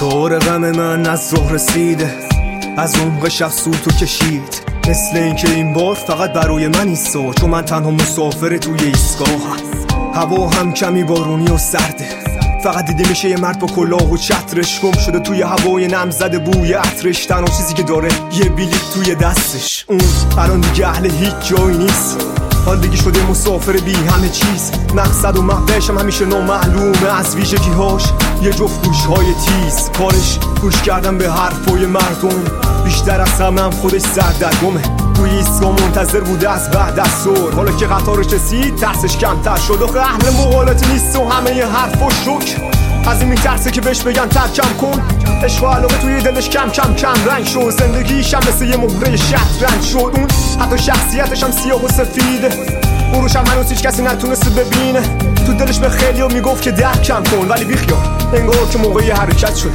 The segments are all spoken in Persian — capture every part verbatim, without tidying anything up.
قطار غم من از ظهر رسیده، از عمق شب سو تو کشید، مثل اینکه این بار فقط برای من ایستا، چون من تنها مسافر توی ایستگاه. هوا هم کمی بارونی و سرده، فقط دیده میشه یه مرد با کلاه و چترش، گم شده توی هوای نم زده بوی عطرش. تنها چیزی که داره یه بلیط توی دستش، اون الان دیگه اهل هیچ جایی نیست، حال دیگه شده مسافر بی همه چیز. مقصد و مقصدش هم همیشه نامعلومه، از ویژگی‌هاش یه جفت گوش‌های تیز، کارش گوش کردن به حرفای مردم، بیشتر از همه هم خودش سردرگمه. توی ایستگاه منتظر بوده از بعد از ظهر، حالا که قطارش رسید ترسش کمتر شد. آخه اهل مقالطه نیست و همه ی حرف و شک، از این میترسه که بهش بگن ترکم کن. عشق و علاقه توی دلش کم کم کم رنگ شد، زندگیش هم مثل یه مهره شطرنج شد. اون حتی شخصیتش هم سیاه و سفیده، اون روش هم هنوز هیچ کسی نتونسته ببینه. تو دلش به خیلی ها میگفت که درکم کن، ولی بیخیال انگار که موقعی حرکت شده.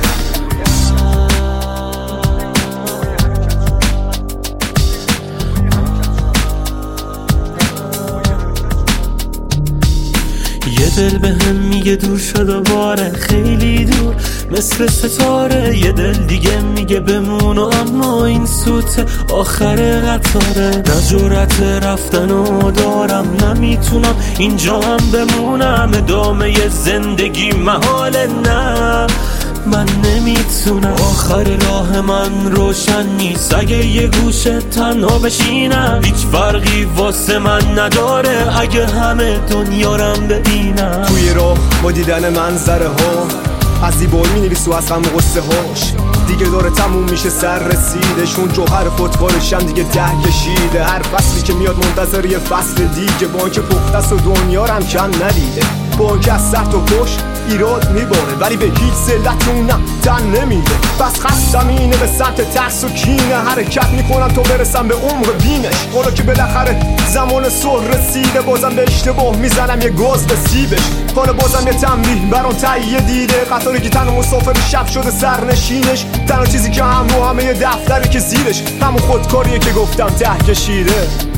یه دل به هم میگه دور شد و باره خیلی دور مثل ستاره، یه دل دیگه میگه بمون و اما این سوت آخر قطاره. نه جرأت رفتن و دارم، نمیتونم اینجا هم بمونم، ادامه زندگی محاله، نه من نمیتونم. آخر راه من روشن نیست، اگه یه گوشه تنها بشینم هیچ فرقی واسه من نداره، اگه همه دنیارم ببینم. توی راه با دیدن منظره ها از زیبایی مینویس و از غم و غصه هاش، دیگه داره تموم میشه سر رسیدشون، جوهر خودکارش هم دیگه ته کشیده. هر فصلی که میاد منتظر یه فصل دیگه، با اینکه پختست و دنیا رو هم کم ندیده، با اینکه از سر تا پشت ایراد میباره، ولی به هیچ ذلتونم تن نمیده. بس خستم اینه به سمت ترس و کینه، حرکت میکنم تا برسم به عمق بینش. حالا که بالاخره زمان صلح رسیده، بازم به اشتباه میزنم یه گاز به سیبش. حالا بازم یه تنبیه برام تهیه دیده، قطاری که تنها مسافر شب شده سرنشینش، تنها چیزی که همراه همه یه دفتری که زیرش همون خودکاریه که گفتم ته کشیده.